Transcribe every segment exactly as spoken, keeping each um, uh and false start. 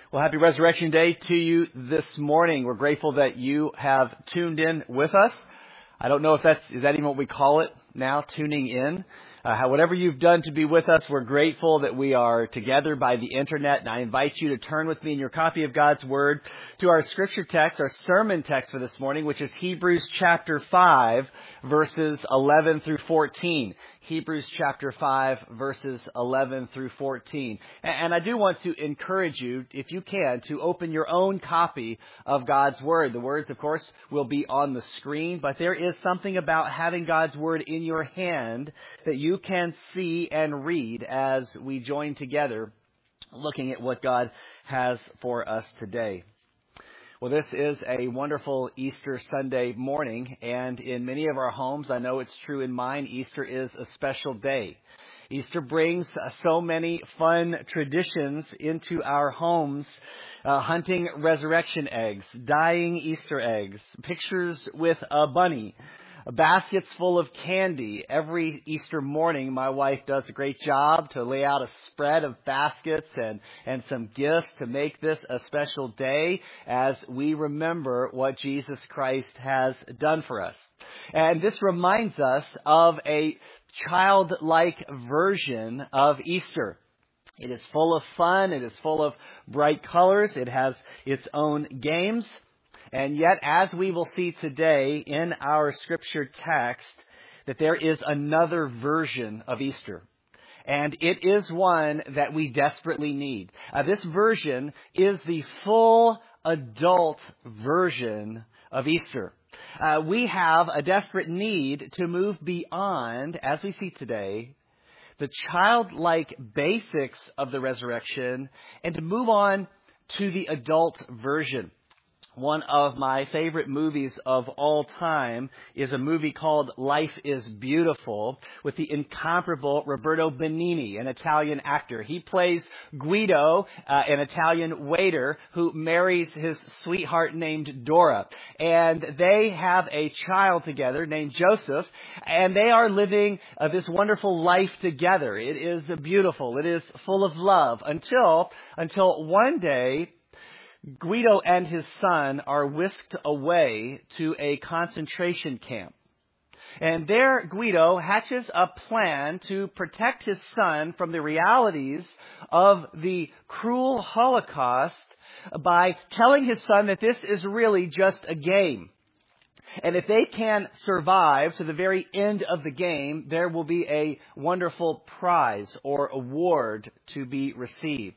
Well, happy Resurrection Day to you this morning. We're grateful that you have tuned in with us. I don't know if that's, is that even what we call it now, tuning in? Uh, how, whatever you've done to be with us, we're grateful that we are together by the internet. And I invite you to turn with me in your copy of God's Word to our scripture text, our sermon text for this morning, which is Hebrews chapter five, verses eleven through fourteen. Hebrews chapter five, verses eleven through fourteen. And I do want to encourage you, if you can, to open your own copy of God's Word. The words, of course, will be on the screen, but there is something about having God's Word in your hand that you can see and read as we join together looking at what God has for us today. Well, this is a wonderful Easter Sunday morning, and in many of our homes, I know it's true in mine, Easter is a special day. Easter brings uh, so many fun traditions into our homes, uh, hunting resurrection eggs, dyeing Easter eggs, pictures with a bunny, baskets full of candy. Every Easter morning, my wife does a great job to lay out a spread of baskets and, and some gifts to make this a special day as we remember what Jesus Christ has done for us. And this reminds us of a childlike version of Easter. It is full of fun. It is full of bright colors. It has its own games. And yet, as we will see today in our scripture text, that there is another version of Easter. And it is one that we desperately need. Uh, this version is the full adult version of Easter. Uh, we have a desperate need to move beyond, as we see today, the childlike basics of the resurrection and to move on to the adult version. One of my favorite movies of all time is a movie called Life is Beautiful with the incomparable Roberto Benigni, an Italian actor. He plays Guido, uh, an Italian waiter who marries his sweetheart named Dora. And they have a child together named Joseph, and they are living uh, this wonderful life together. It is beautiful. It is full of love until, until one day, Guido and his son are whisked away to a concentration camp. And there Guido hatches a plan to protect his son from the realities of the cruel Holocaust by telling his son that this is really just a game. And if they can survive to the very end of the game, there will be a wonderful prize or award to be received.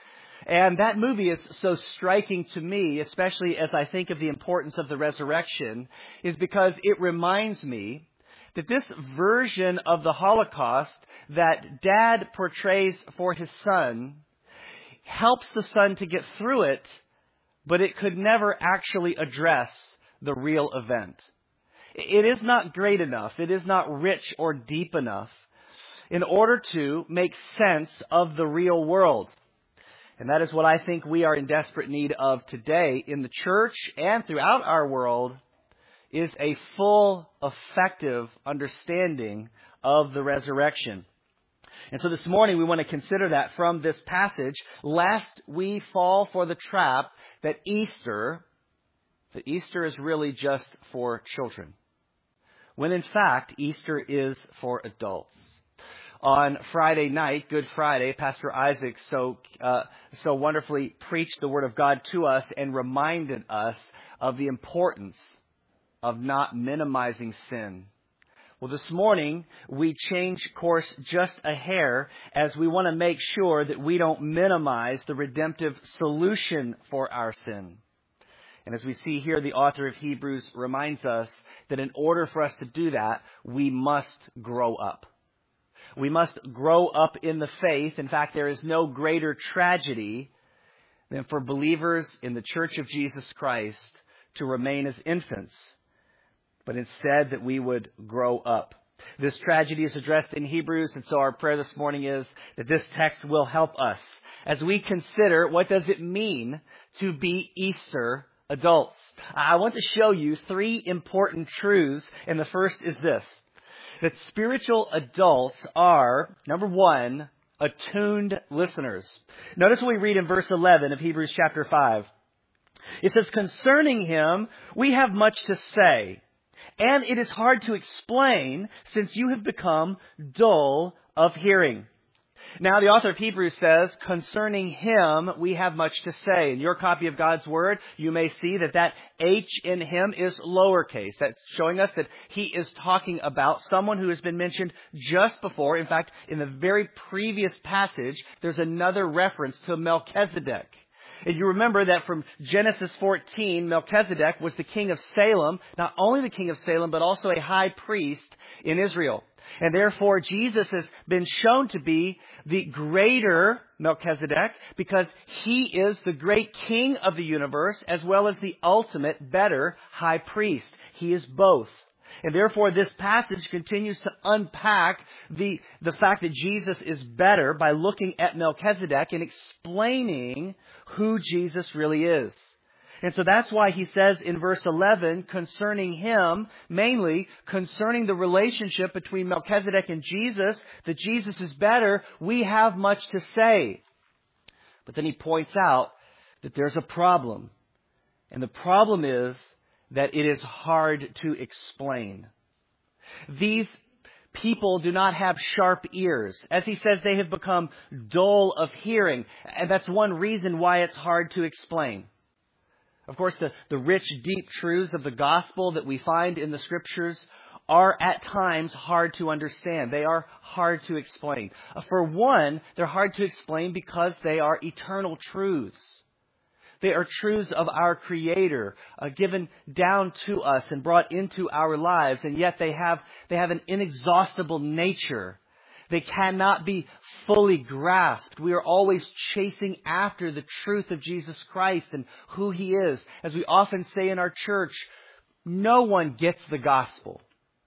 And that movie is so striking to me, especially as I think of the importance of the resurrection, is because it reminds me that this version of the Holocaust that Dad portrays for his son helps the son to get through it, but it could never actually address the real event. It is not great enough. It is not rich or deep enough in order to make sense of the real world. And that is what I think we are in desperate need of today in the church and throughout our world, is a full, effective understanding of the resurrection. And so this morning we want to consider that from this passage, lest we fall for the trap that Easter, that Easter is really just for children, when in fact Easter is for adults. On Friday night, Good Friday, Pastor Isaac so uh, so wonderfully preached the Word of God to us and reminded us of the importance of not minimizing sin. Well, this morning, we change course just a hair as we want to make sure that we don't minimize the redemptive solution for our sin. And as we see here, the author of Hebrews reminds us that in order for us to do that, we must grow up. We must grow up in the faith. In fact, there is no greater tragedy than for believers in the Church of Jesus Christ to remain as infants, but instead that we would grow up. This tragedy is addressed in Hebrews, and so our prayer this morning is that this text will help us as we consider what does it mean to be Easter adults. I want to show you three important truths, and the first is this: that spiritual adults are, number one, attuned listeners. Notice what we read in verse eleven of Hebrews chapter five. It says, concerning him, we have much to say, and it is hard to explain since you have become dull of hearing. Now, the author of Hebrews says, concerning him, we have much to say. In your copy of God's Word, you may see that that H in him is lowercase. That's showing us that he is talking about someone who has been mentioned just before. In fact, in the very previous passage, there's another reference to Melchizedek. And you remember that from Genesis fourteen, Melchizedek was the king of Salem, not only the king of Salem, but also a high priest in Israel. And therefore, Jesus has been shown to be the greater Melchizedek because he is the great king of the universe as well as the ultimate better high priest. He is both. And therefore, this passage continues to unpack the, the fact that Jesus is better by looking at Melchizedek and explaining who Jesus really is. And so that's why he says in verse eleven, concerning him, mainly concerning the relationship between Melchizedek and Jesus, that Jesus is better, we have much to say. But then he points out that there's a problem. And the problem is that it is hard to explain. These people do not have sharp ears. As he says, they have become dull of hearing. And that's one reason why it's hard to explain. Of course, the, the rich, deep truths of the gospel that we find in the scriptures are at times hard to understand. They are hard to explain. For one, they're hard to explain because they are eternal truths. They are truths of our Creator, uh, given down to us and brought into our lives, and yet they have they have an inexhaustible nature. They cannot be fully grasped. We are always chasing after the truth of Jesus Christ and who He is. As we often say in our church, no one gets the gospel.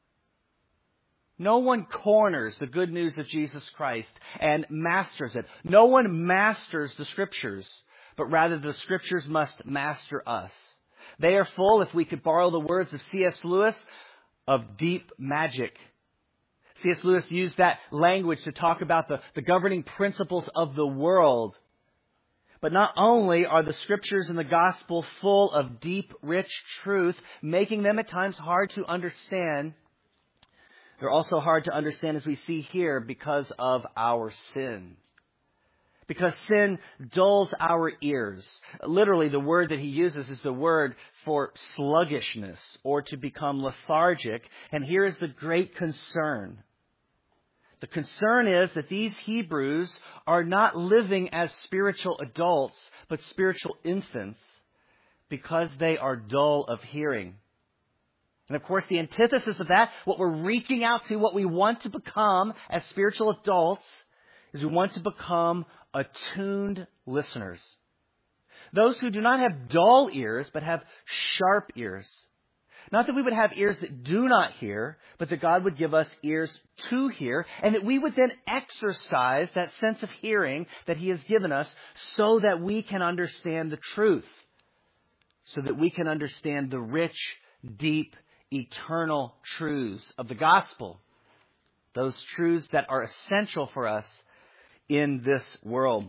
No one corners the good news of Jesus Christ and masters it. No one masters the Scriptures, but rather the Scriptures must master us. They are full, if we could borrow the words of C S Lewis, of deep magic. C S Lewis used that language to talk about the, the governing principles of the world. But not only are the Scriptures and the Gospel full of deep, rich truth, making them at times hard to understand, they're also hard to understand, as we see here, because of our sin. Because sin dulls our ears. Literally, the word that he uses is the word for sluggishness or to become lethargic. And here is the great concern. The concern is that these Hebrews are not living as spiritual adults, but spiritual infants, because they are dull of hearing. And of course, the antithesis of that, what we're reaching out to, what we want to become as spiritual adults, is we want to become attuned listeners. Those who do not have dull ears, but have sharp ears. Not that we would have ears that do not hear, but that God would give us ears to hear, and that we would then exercise that sense of hearing that He has given us so that we can understand the truth, so that we can understand the rich, deep, eternal truths of the gospel. Those truths that are essential for us in this world.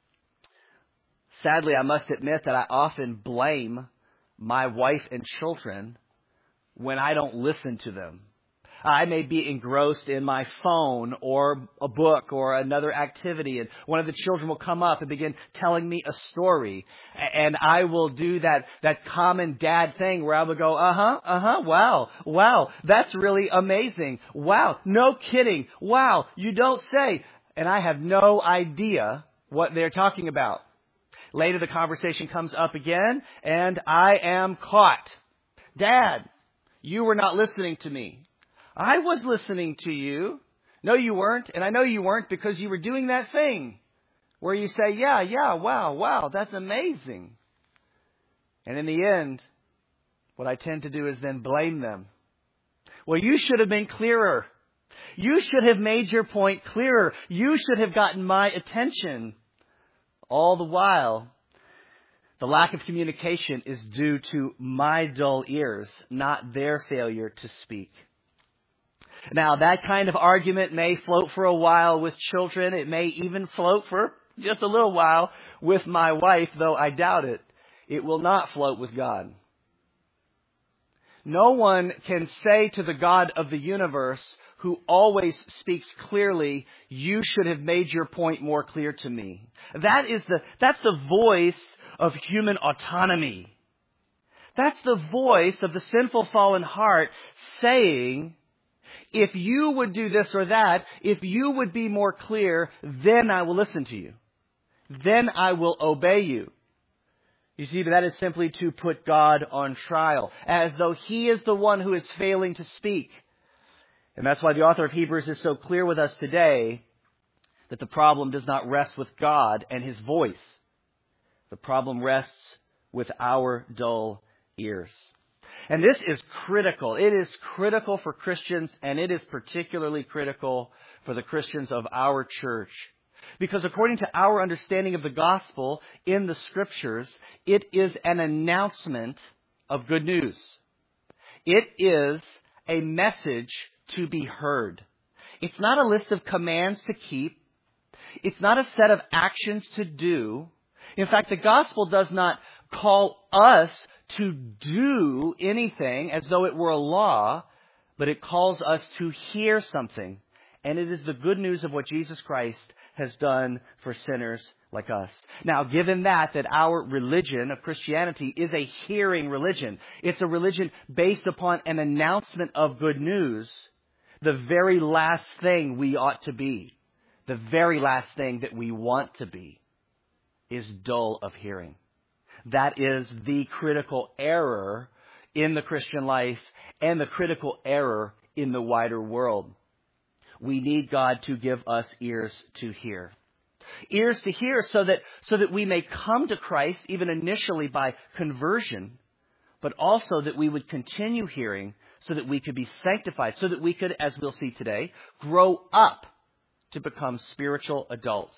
Sadly, I must admit that I often blame my wife and children when I don't listen to them. I may be engrossed in my phone or a book or another activity, and one of the children will come up and begin telling me a story. And I will do that, that common dad thing where I will go, uh-huh, uh-huh, wow, wow, that's really amazing. Wow, no kidding. Wow, you don't say. And I have no idea what they're talking about. Later, the conversation comes up again, and I am caught. Dad, you were not listening to me. I was listening to you. No, you weren't. And I know you weren't because you were doing that thing where you say, yeah, yeah, wow, wow, that's amazing. And in the end, what I tend to do is then blame them. Well, you should have been clearer. You should have made your point clearer. You should have gotten my attention. All the while, the lack of communication is due to my dull ears, not their failure to speak. Now, that kind of argument may float for a while with children. It may even float for just a little while with my wife, though I doubt it. It will not float with God. No one can say to the God of the universe, who always speaks clearly, you should have made your point more clear to me. That is the, that's the voice of human autonomy. That's the voice of the sinful fallen heart saying, if you would do this or that, if you would be more clear, then I will listen to you. Then I will obey you. You see, that is simply to put God on trial, as though He is the one who is failing to speak. And that's why the author of Hebrews is so clear with us today that the problem does not rest with God and His voice. The problem rests with our dull ears. And this is critical. It is critical for Christians, and it is particularly critical for the Christians of our church. Because according to our understanding of the gospel in the Scriptures, it is an announcement of good news. It is a message to be heard. It's not a list of commands to keep. It's not a set of actions to do. In fact, the gospel does not call us to do anything as though it were a law, but it calls us to hear something. And it is the good news of what Jesus Christ has done for sinners like us. Now, given that, that our religion of Christianity is a hearing religion. It's a religion based upon an announcement of good news. The very last thing we ought to be, the very last thing that we want to be, is dull of hearing. That is the critical error in the Christian life and the critical error in the wider world. We need God to give us ears to hear. Ears to hear so that, so that we may come to Christ, even initially by conversion, but also that we would continue hearing so that we could be sanctified, so that we could, as we'll see today, grow up to become spiritual adults.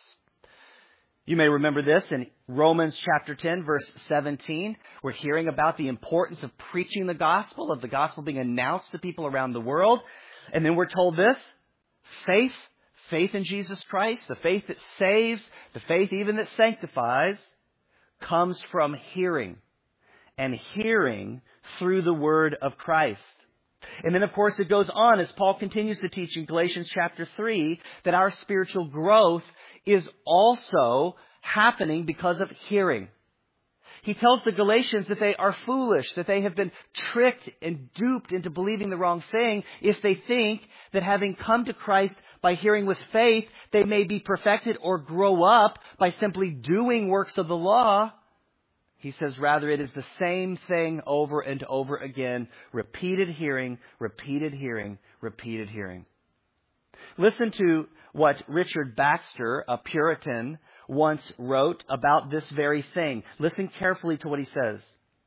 You may remember this in Romans chapter ten, verse seventeen. We're hearing about the importance of preaching the gospel, of the gospel being announced to people around the world. And then we're told this, faith, faith in Jesus Christ, the faith that saves, the faith even that sanctifies, comes from hearing. And hearing through the word of Christ. And then, of course, it goes on as Paul continues to teach in Galatians chapter three that our spiritual growth is also happening because of hearing. He tells the Galatians that they are foolish, that they have been tricked and duped into believing the wrong thing if they think that having come to Christ by hearing with faith, they may be perfected or grow up by simply doing works of the law. He says, rather, it is the same thing over and over again. Repeated hearing, repeated hearing, repeated hearing. Listen to what Richard Baxter, a Puritan, once wrote about this very thing. Listen carefully to what he says.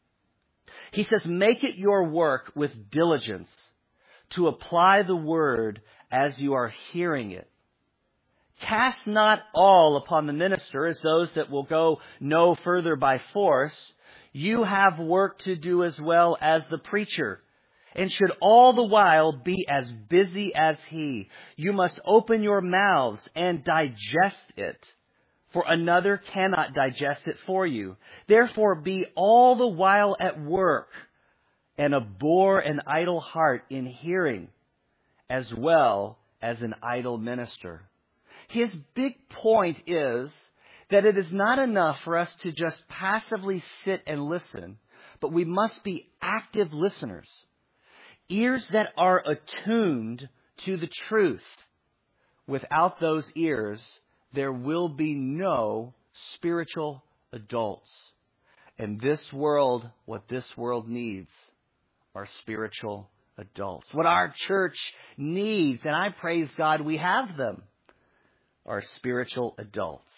He says, make it your work with diligence to apply the word as you are hearing it. Cast not all upon the minister as those that will go no further by force. You have work to do as well as the preacher, and should all the while be as busy as he. You must open your mouths and digest it, for another cannot digest it for you. Therefore be all the while at work, and abhor an idle heart in hearing, as well as an idle minister. His big point is that it is not enough for us to just passively sit and listen, but we must be active listeners. Ears that are attuned to the truth. Without those ears, there will be no spiritual adults. And this world, what this world needs are spiritual adults. What our church needs, and I praise God we have them, are spiritual adults.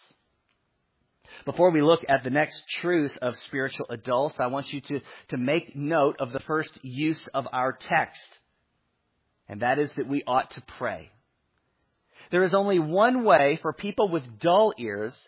Before we look at the next truth of spiritual adults, I want you to, to make note of the first use of our text. And that is that we ought to pray. There is only one way for people with dull ears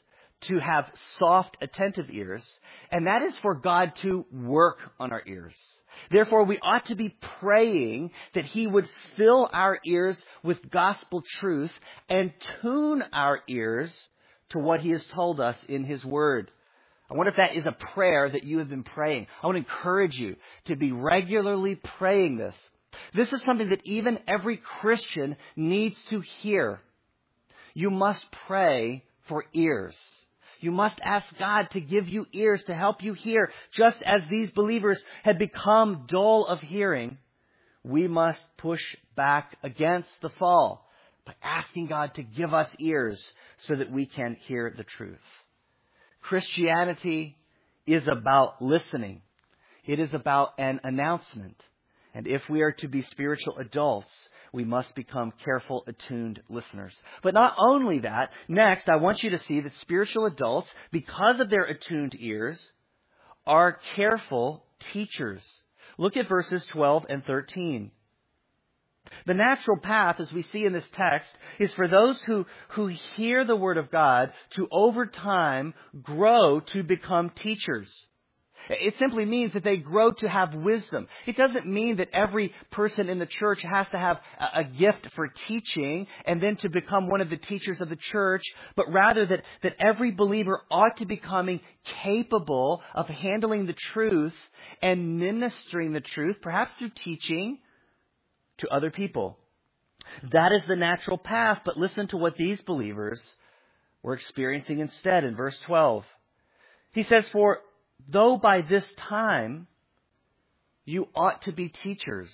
to have soft, attentive ears, and that is for God to work on our ears. Therefore, we ought to be praying that He would fill our ears with gospel truth and tune our ears to what He has told us in His Word. I wonder if that is a prayer that you have been praying. I want to encourage you to be regularly praying this. This is something that even every Christian needs to hear. You must pray for ears. You must ask God to give you ears to help you hear. Just as these believers had become dull of hearing, we must push back against the fall by asking God to give us ears so that we can hear the truth. Christianity is about listening. It is about an announcement. And if we are to be spiritual adults, we must become careful, attuned listeners. But not only that, next, I want you to see that spiritual adults, because of their attuned ears, are careful teachers. Look at verses twelve and thirteen. The natural path, as we see in this text, is for those who, who hear the Word of God to, over time, grow to become teachers. It simply means that they grow to have wisdom. It doesn't mean that every person in the church has to have a, a gift for teaching and then to become one of the teachers of the church, but rather that, that every believer ought to be becoming capable of handling the truth and ministering the truth, perhaps through teaching, to other people. That is the natural path, but listen to what these believers were experiencing instead in verse twelve. He says, "For though by this time you ought to be teachers."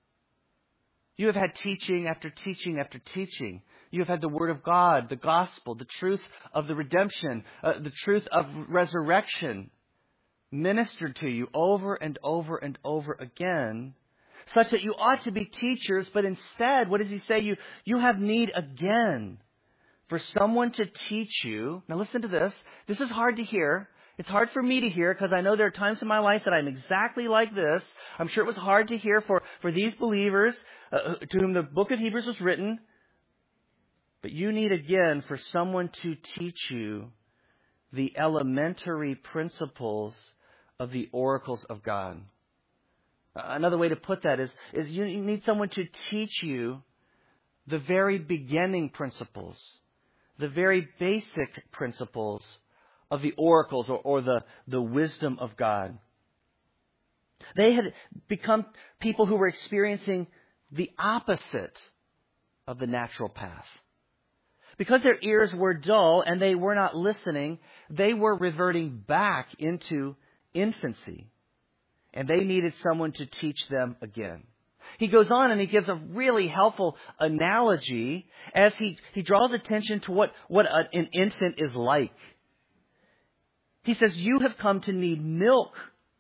You have had teaching after teaching after teaching. You have had the Word of God, the gospel, the truth of the redemption, uh, the truth of resurrection ministered to you over and over and over again, such that you ought to be teachers, but instead, what does he say? You, you have need again for someone to teach you. Now listen to this. This is hard to hear. It's hard for me to hear because I know there are times in my life that I'm exactly like this. I'm sure it was hard to hear for, for these believers uh, to whom the book of Hebrews was written. But you need again for someone to teach you the elementary principles of the oracles of God. Another way to put that is, is you need someone to teach you the very beginning principles, the very basic principles of the oracles or, or the, the wisdom of God. They had become people who were experiencing the opposite of the natural path. Because their ears were dull and they were not listening, they were reverting back into infancy. And they needed someone to teach them again. He goes on and he gives a really helpful analogy as he, he draws attention to what, what an infant is like. He says, "You have come to need milk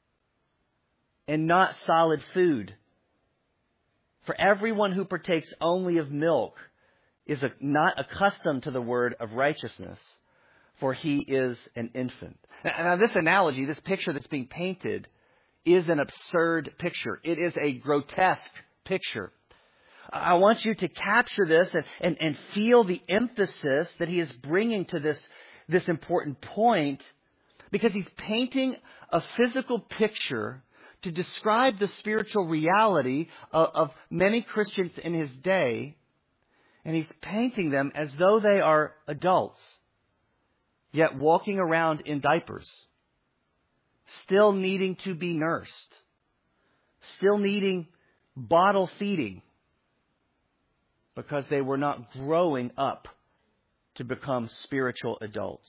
and not solid food. For everyone who partakes only of milk is a, not accustomed to the word of righteousness, for he is an infant." Now, this analogy, this picture that's being painted, is an absurd picture. It is a grotesque picture. I want you to capture this and, and, and feel the emphasis that he is bringing to this, this important point, because he's painting a physical picture to describe the spiritual reality of, of many Christians in his day, and he's painting them as though they are adults, yet walking around in diapers, still needing to be nursed, still needing bottle feeding, because they were not growing up to become spiritual adults.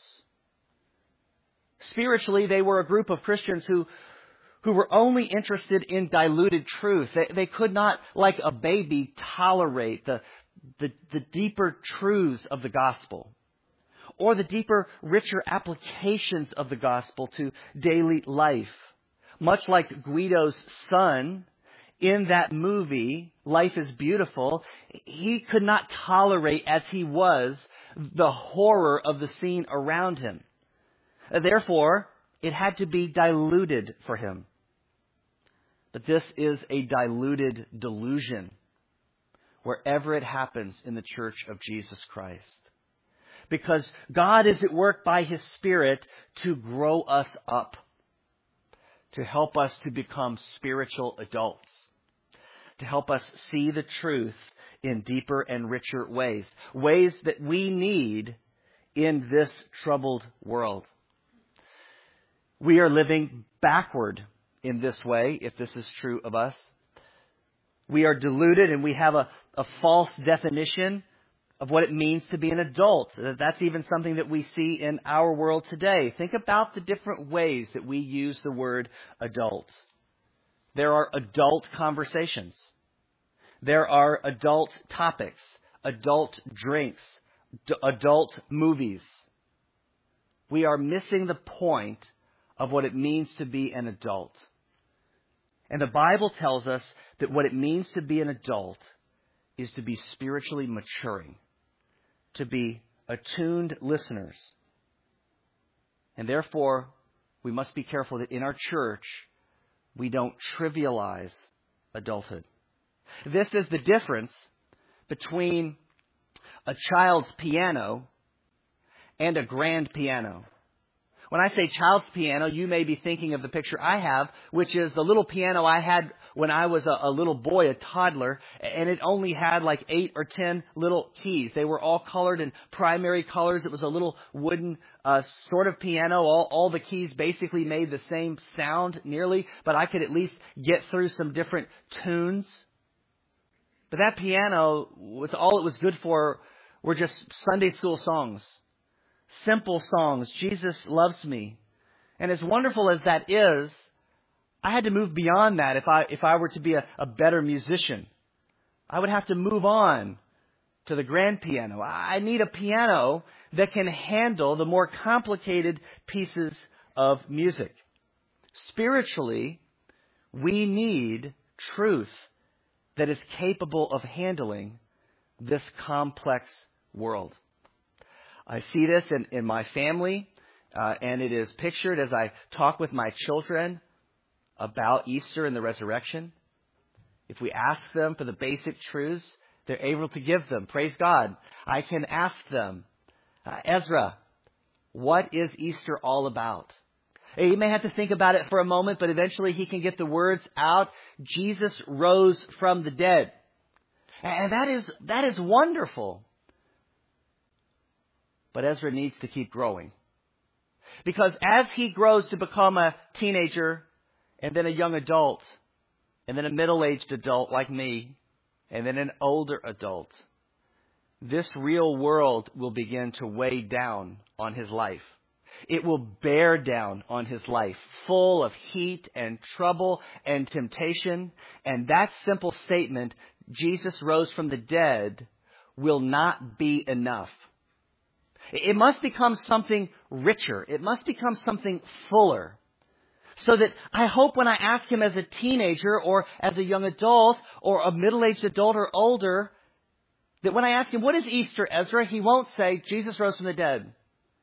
Spiritually, they were a group of Christians who, who were only interested in diluted truth. They, they could not, like a baby, tolerate the, the, the deeper truths of the gospel, or the deeper, richer applications of the gospel to daily life. Much like Guido's son in that movie, Life is Beautiful, he could not tolerate, as he was, the horror of the scene around him. Therefore, it had to be diluted for him. But this is a diluted delusion wherever it happens in the Church of Jesus Christ. because God is at work by His Spirit to grow us up, to help us to become spiritual adults, to help us see the truth in deeper and richer ways, ways that we need in this troubled world. We are living backward in this way, if this is true of us. We are deluded and we have a, a false definition of what it means to be an adult. That's even something that we see in our world today. Think about the different ways that we use the word adult. There are adult conversations. There are adult topics, adult drinks, d- adult movies. We are missing the point of what it means to be an adult. And the Bible tells us that what it means to be an adult is to be spiritually maturing, to be attuned listeners. And therefore, we must be careful that in our church, we don't trivialize adulthood. This is the difference between a child's piano and a grand piano. When I say child's piano, you may be thinking of the picture I have, which is the little piano I had when I was a, a little boy, a toddler, and it only had like eight or ten little keys. They were all colored in primary colors. It was a little wooden uh, sort of piano. All, all the keys basically made the same sound nearly, but I could at least get through some different tunes. But that piano, was all it was good for were just Sunday school songs. Simple songs. Jesus loves me. And as wonderful as that is, I had to move beyond that if I if I were to be a, a better musician. I would have to move on to the grand piano. I need a piano that can handle the more complicated pieces of music. Spiritually, we need truth that is capable of handling this complex world. I see this in, in my family, uh, and it is pictured as I talk with my children about Easter and the resurrection. If we ask them for the basic truths, they're able to give them. Praise God. I can ask them, uh, Ezra, what is Easter all about? He may have to think about it for a moment, but eventually he can get the words out. Jesus rose from the dead. And that is, that is wonderful. But Ezra needs to keep growing. Because as he grows to become a teenager, and then a young adult, and then a middle-aged adult like me, and then an older adult, this real world will begin to weigh down on his life. It will bear down on his life, full of heat and trouble and temptation. And that simple statement, Jesus rose from the dead, will not be enough. It must become something richer. It must become something fuller. So that I hope when I ask him as a teenager or as a young adult or a middle-aged adult or older, that when I ask him, what is Easter, Ezra? He won't say, Jesus rose from the dead.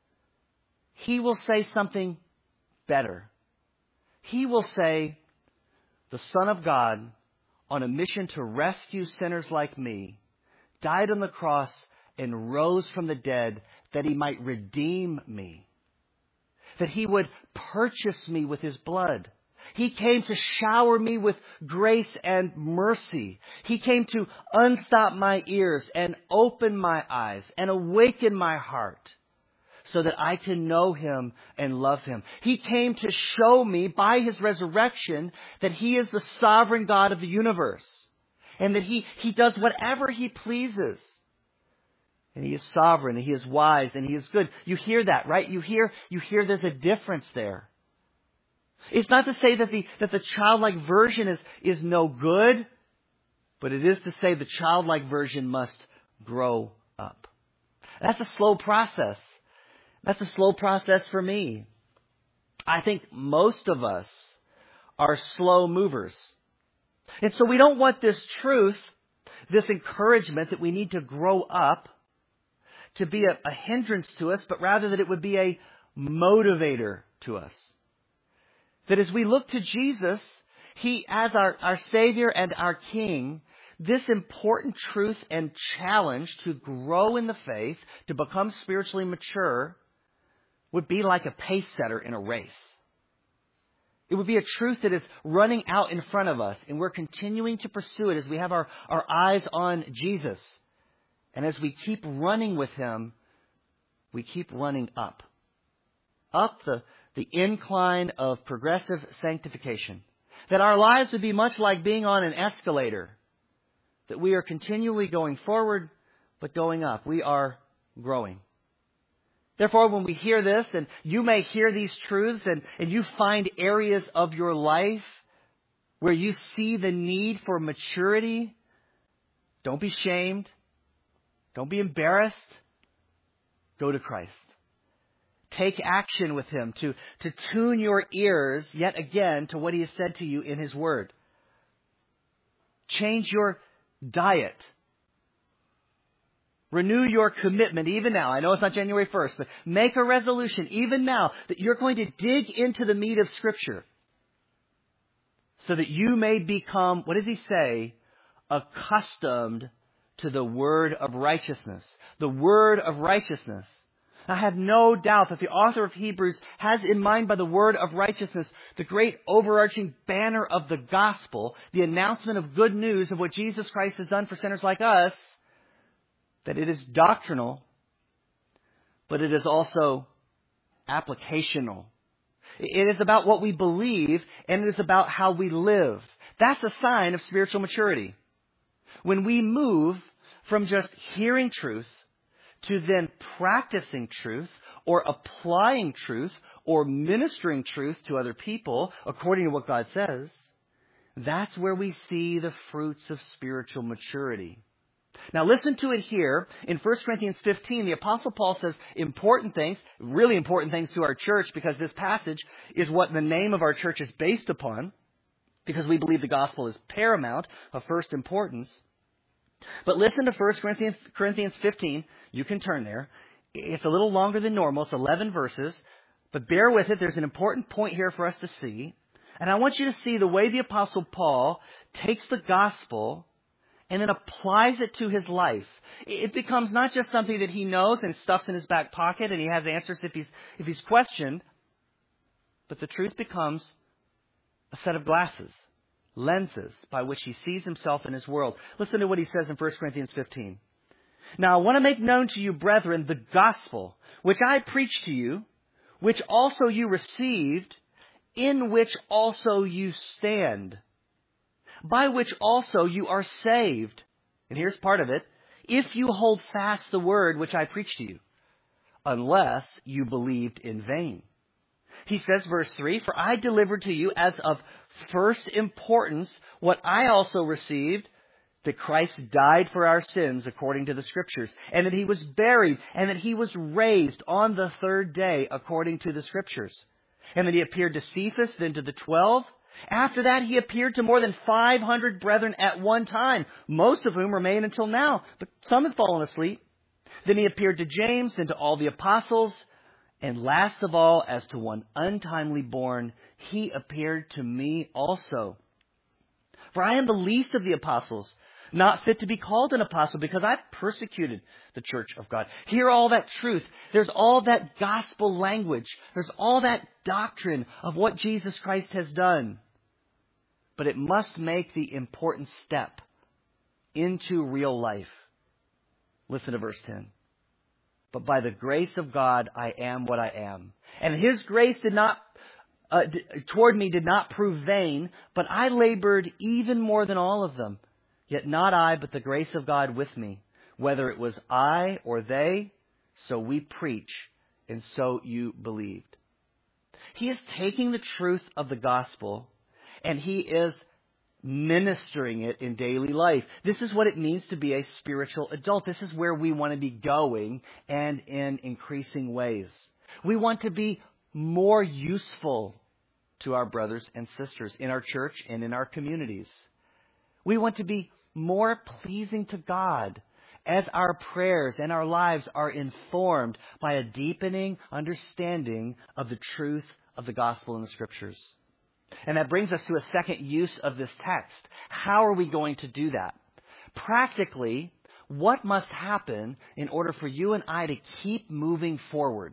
He will say something better. He will say, the Son of God, on a mission to rescue sinners like me, died on the cross and rose from the dead that he might redeem me. That he would purchase me with his blood. He came to shower me with grace and mercy. He came to unstop my ears and open my eyes and awaken my heart so that I can know him and love him. He came to show me by his resurrection that he is the sovereign God of the universe and that he, he does whatever he pleases. And he is sovereign, and he is wise, and he is good. You hear that, right? You hear, you hear there's a difference there. It's not to say that the, that the childlike version is, is no good, but it is to say the childlike version must grow up. That's a slow process. That's a slow process for me. I think most of us are slow movers. And so we don't want this truth, this encouragement that we need to grow up, to be a, a hindrance to us, but rather that it would be a motivator to us. That as we look to Jesus, he, as our, our Savior and our King, this important truth and challenge to grow in the faith, to become spiritually mature, would be like a pace setter in a race. It would be a truth that is running out in front of us, and we're continuing to pursue it as we have our, our eyes on Jesus. And as we keep running with Him, we keep running up. Up the, the incline of progressive sanctification. That our lives would be much like being on an escalator. That we are continually going forward, but going up. We are growing. Therefore, when we hear this, and you may hear these truths, and, and you find areas of your life where you see the need for maturity, don't be shamed. Don't be embarrassed. Go to Christ. Take action with Him to, to tune your ears yet again to what He has said to you in His Word. Change your diet. Renew your commitment even now. I know it's not January first, but make a resolution even now that you're going to dig into the meat of Scripture so that you may become, what does He say, accustomed to the word of righteousness. The word of righteousness. I have no doubt that the author of Hebrews has in mind by the word of righteousness the great overarching banner of the gospel, the announcement of good news of what Jesus Christ has done for sinners like us, that it is doctrinal, but it is also applicational. It is about what we believe, and it is about how we live. That's a sign of spiritual maturity. When we move from just hearing truth to then practicing truth or applying truth or ministering truth to other people according to what God says, that's where we see the fruits of spiritual maturity. Now listen to it here. In First Corinthians fifteen, the Apostle Paul says important things, really important things to our church, because this passage is what the name of our church is based upon, because we believe the gospel is paramount, of first importance. But listen to First Corinthians fifteen. You can turn there. It's a little longer than normal. It's eleven verses. But bear with it. There's an important point here for us to see. And I want you to see the way the Apostle Paul takes the gospel and then applies it to his life. It becomes not just something that he knows and stuffs in his back pocket and he has answers if he's, if he's questioned, but the truth becomes a set of glasses, lenses by which he sees himself in his world. Listen to what he says in First Corinthians fifteen. Now I want to make known to you, brethren, the gospel which I preached to you, which also you received, in which also you stand, by which also you are saved. And here's part of it. If you hold fast the word which I preached to you, unless you believed in vain. He says, verse three, for I delivered to you as of first importance what I also received, that Christ died for our sins according to the Scriptures, and that He was buried, and that He was raised on the third day according to the Scriptures, and that He appeared to Cephas, then to the twelve. After that, He appeared to more than five hundred brethren at one time, most of whom remain until now, but some have fallen asleep. Then He appeared to James, then to all the apostles, and last of all, as to one untimely born, He appeared to me also. For I am the least of the apostles, not fit to be called an apostle, because I've persecuted the church of God. Hear all that truth. There's all that gospel language. There's all that doctrine of what Jesus Christ has done. But it must make the important step into real life. Listen to verse ten. But by the grace of God, I am what I am. And His grace did not uh, d- toward me did not prove vain, but I labored even more than all of them. Yet not I, but the grace of God with me. Whether it was I or they, so we preach, and so you believed. He is taking the truth of the gospel, and He is ministering it in daily life. This is what it means to be a spiritual adult. This is where we want to be going, and in increasing ways. We want to be more useful to our brothers and sisters in our church and in our communities. We want to be more pleasing to God as our prayers and our lives are informed by a deepening understanding of the truth of the gospel in the Scriptures. And that brings us to a second use of this text. How are we going to do that? Practically, what must happen in order for you and I to keep moving forward?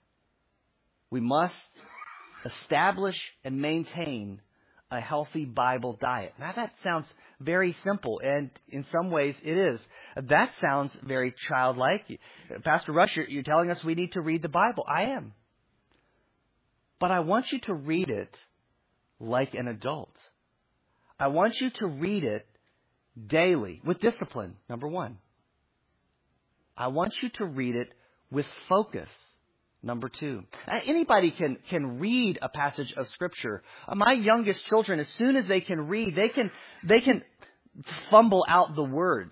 We must establish and maintain a healthy Bible diet. Now that sounds very simple, and in some ways it is. That sounds very childlike. Pastor Rush, you're, you're telling us we need to read the Bible. I am. But I want you to read it like an adult. I want you to read it daily with discipline, number one. I want you to read it with focus, number two. Anybody can, can read a passage of Scripture. Uh, my youngest children, as soon as they can read, they can, they can fumble out the words.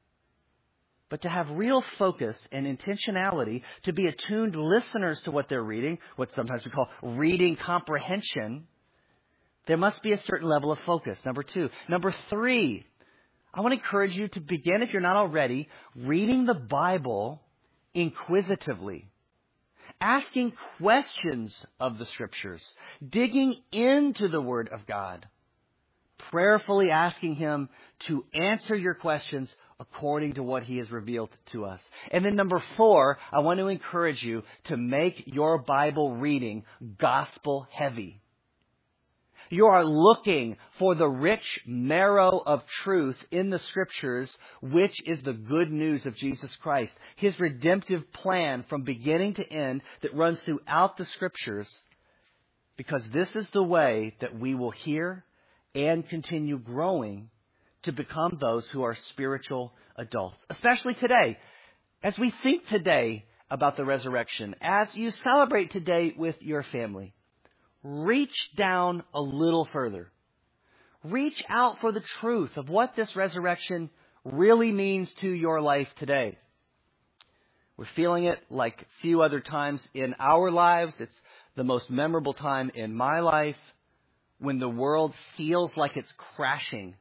But to have real focus and intentionality, to be attuned listeners to what they're reading, what sometimes we call reading comprehension, there must be a certain level of focus, number two. Number three, I want to encourage you to begin, if you're not already, reading the Bible inquisitively. Asking questions of the Scriptures. Digging into the Word of God. Prayerfully asking Him to answer your questions according to what He has revealed to us. And then number four, I want to encourage you to make your Bible reading gospel heavy. You are looking for the rich marrow of truth in the Scriptures, which is the good news of Jesus Christ. His redemptive plan from beginning to end that runs throughout the Scriptures, because this is the way that we will hear and continue growing to become those who are spiritual adults. Especially today, as we think today about the resurrection, as you celebrate today with your family. Reach down a little further. Reach out for the truth of what this resurrection really means to your life today. We're feeling it like few other times in our lives. It's the most memorable time in my life when the world feels like it's crashing.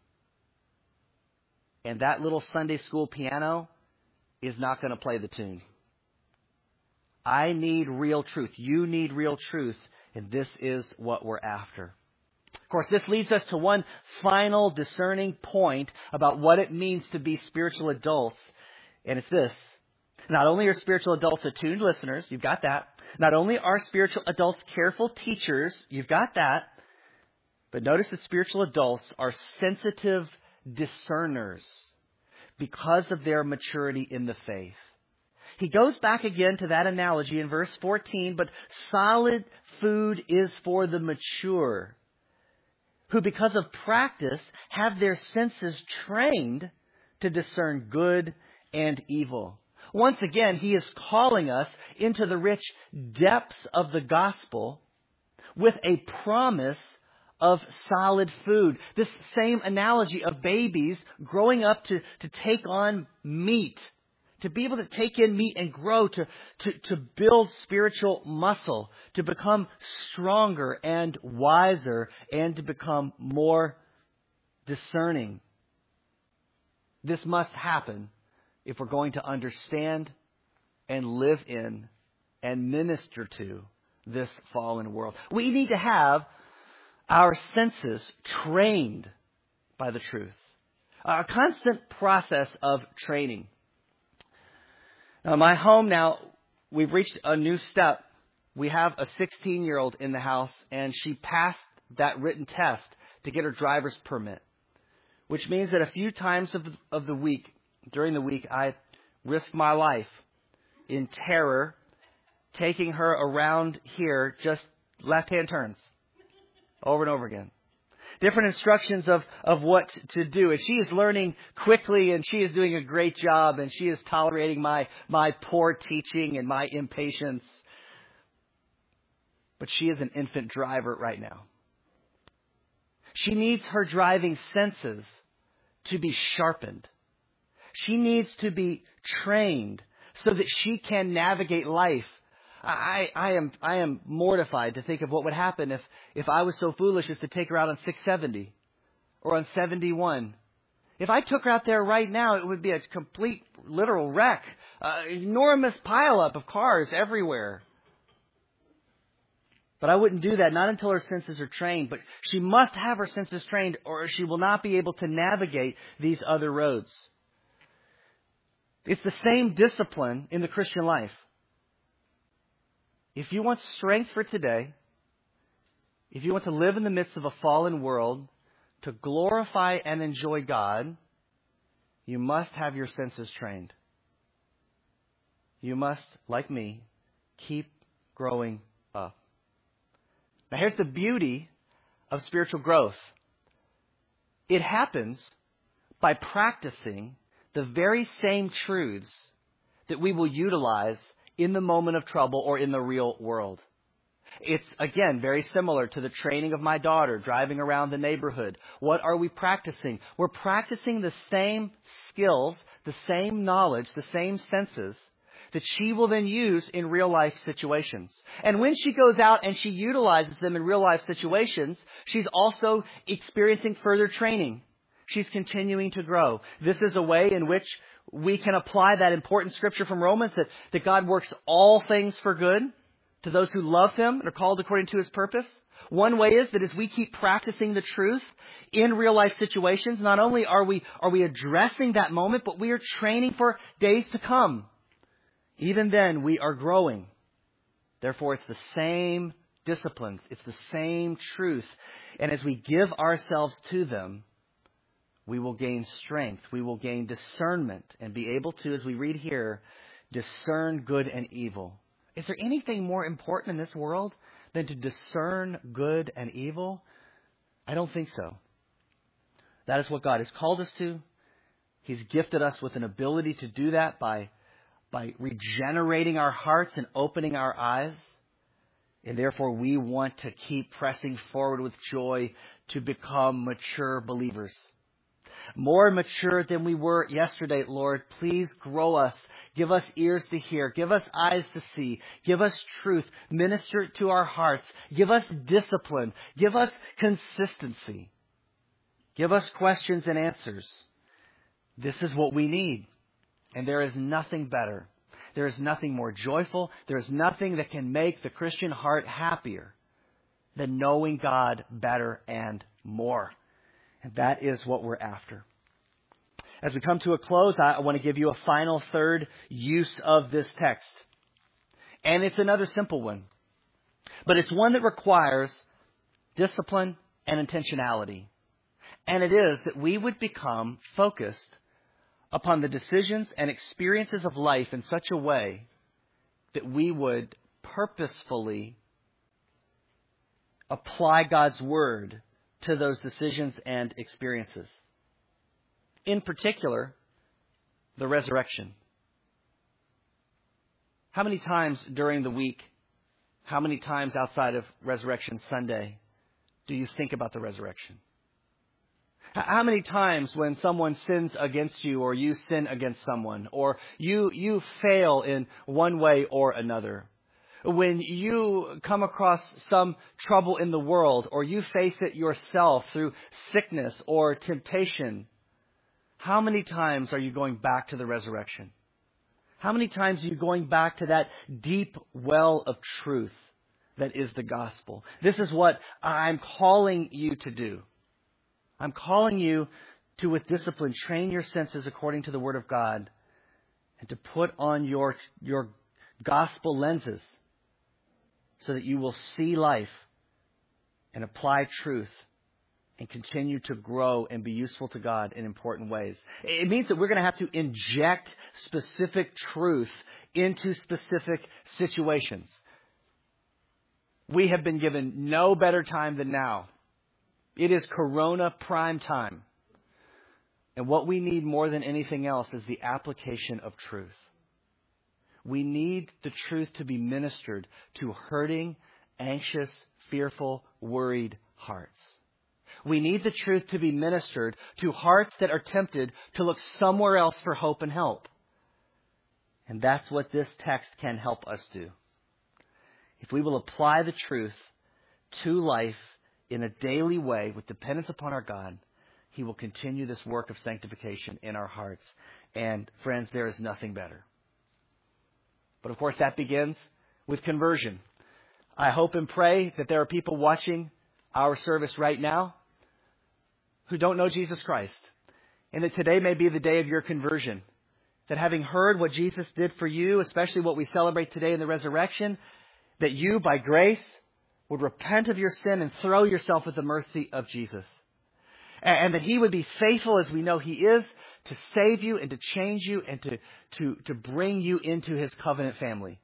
And that little Sunday school piano is not going to play the tune. I need real truth. You need real truth. And this is what we're after. Of course, this leads us to one final discerning point about what it means to be spiritual adults. And it's this. Not only are spiritual adults attuned listeners, you've got that. Not only are spiritual adults careful teachers, you've got that. But notice that spiritual adults are sensitive discerners because of their maturity in the faith. He goes back again to that analogy in verse fourteen, but solid food is for the mature, who because of practice have their senses trained to discern good and evil. Once again, he is calling us into the rich depths of the gospel with a promise of solid food. This same analogy of babies growing up to, to take on meat. To be able to take in meat and grow, to, to, to build spiritual muscle, to become stronger and wiser, and to become more discerning. This must happen if we're going to understand and live in and minister to this fallen world. We need to have our senses trained by the truth. A constant process of training. Now, my home now, we've reached a new step. We have a sixteen-year-old in the house, and she passed that written test to get her driver's permit, which means that a few times of the, of the week, during the week, I risk my life in terror, taking her around here, just left-hand turns, over and over again. Different instructions of, of what to do. And she is learning quickly, and she is doing a great job, and she is tolerating my, my poor teaching and my impatience. But she is an infant driver right now. She needs her driving senses to be sharpened. She needs to be trained so that she can navigate life. I, I am I am mortified to think of what would happen if, if I was so foolish as to take her out on six seventy or on seventy-one. If I took her out there right now, it would be a complete literal wreck. Uh, enormous pileup of cars everywhere. But I wouldn't do that, not until her senses are trained. But she must have her senses trained, or she will not be able to navigate these other roads. It's the same discipline in the Christian life. If you want strength for today, if you want to live in the midst of a fallen world, to glorify and enjoy God, you must have your senses trained. You must, like me, keep growing up. Now here's the beauty of spiritual growth. It happens by practicing the very same truths that we will utilize in the moment of trouble or in the real world. It's, again, very similar to the training of my daughter driving around the neighborhood. What are we practicing? We're practicing the same skills, the same knowledge, the same senses that she will then use in real life situations. And when she goes out and she utilizes them in real life situations, she's also experiencing further training. She's continuing to grow. This is a way in which we can apply that important scripture from Romans that, that God works all things for good to those who love Him and are called according to His purpose. One way is that as we keep practicing the truth in real life situations, not only are we, are we addressing that moment, but we are training for days to come. Even then, we are growing. Therefore, it's the same disciplines. It's the same truth. And as we give ourselves to them, we will gain strength. We will gain discernment and be able to, as we read here, discern good and evil. Is there anything more important in this world than to discern good and evil? I don't think so. That is what God has called us to. He's gifted us with an ability to do that by by regenerating our hearts and opening our eyes. And therefore, we want to keep pressing forward with joy to become mature believers. More mature than we were yesterday, Lord. Please grow us. Give us ears to hear. Give us eyes to see. Give us truth. Minister to our hearts. Give us discipline. Give us consistency. Give us questions and answers. This is what we need. And there is nothing better. There is nothing more joyful. There is nothing that can make the Christian heart happier than knowing God better and more. And that is what we're after. As we come to a close, I want to give you a final third use of this text. And it's another simple one. But it's one that requires discipline and intentionality. And it is that we would become focused upon the decisions and experiences of life in such a way that we would purposefully apply God's Word to those decisions and experiences. In particular, the resurrection. How many times during the week, how many times outside of Resurrection Sunday do you think about the resurrection? How many times when someone sins against you or you sin against someone or you you fail in one way or another, when you come across some trouble in the world or you face it yourself through sickness or temptation, how many times are you going back to the resurrection? How many times are you going back to that deep well of truth that is the gospel? This is what I'm calling you to do. I'm calling you to, with discipline, train your senses according to the Word of God and to put on your, your gospel lenses so that you will see life and apply truth and continue to grow and be useful to God in important ways. It means that we're going to have to inject specific truth into specific situations. We have been given no better time than now. It is Corona prime time. And what we need more than anything else is the application of truth. We need the truth to be ministered to hurting, anxious, fearful, worried hearts. We need the truth to be ministered to hearts that are tempted to look somewhere else for hope and help. And that's what this text can help us do. If we will apply the truth to life in a daily way with dependence upon our God, He will continue this work of sanctification in our hearts. And friends, there is nothing better. But of course, that begins with conversion. I hope and pray that there are people watching our service right now who don't know Jesus Christ, and that today may be the day of your conversion. That having heard what Jesus did for you, especially what we celebrate today in the resurrection, that you, by grace, would repent of your sin and throw yourself at the mercy of Jesus. And that He would be faithful, as we know He is, to save you and to change you and to, to, to bring you into His covenant family.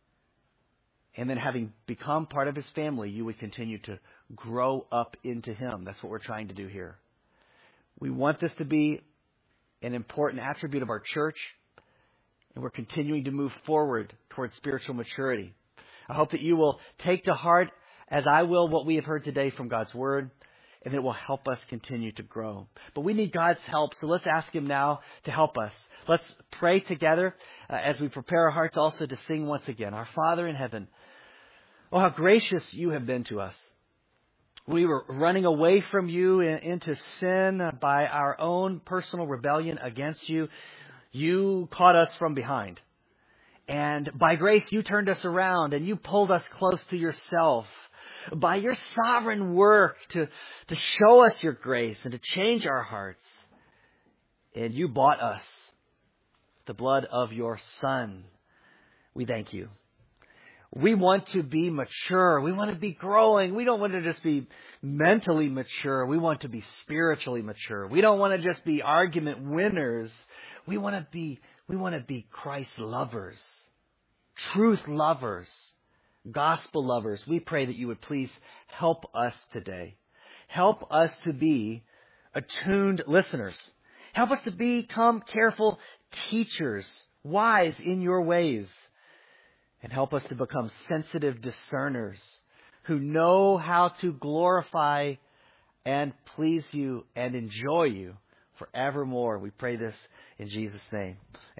And then having become part of His family, you would continue to grow up into Him. That's what we're trying to do here. We want this to be an important attribute of our church, and we're continuing to move forward towards spiritual maturity. I hope that you will take to heart, as I will, what we have heard today from God's Word, and it will help us continue to grow. But we need God's help, so let's ask Him now to help us. Let's pray together uh, as we prepare our hearts also to sing once again. Our Father in heaven, oh, how gracious You have been to us. We were running away from You in, into sin by our own personal rebellion against You. You caught us from behind. And by grace, You turned us around and You pulled us close to Yourself. By Your sovereign work to, to show us Your grace and to change our hearts. And You bought us, the blood of Your Son. We thank You. We want to be mature. We want to be growing. We don't want to just be mentally mature. We want to be spiritually mature. We don't want to just be argument winners. We want to be, we want to be Christ lovers, truth lovers, gospel lovers. We pray that You would please help us today. Help us to be attuned listeners. Help us to become careful teachers, wise in Your ways. And help us to become sensitive discerners who know how to glorify and please You and enjoy You forevermore. We pray this in Jesus' name.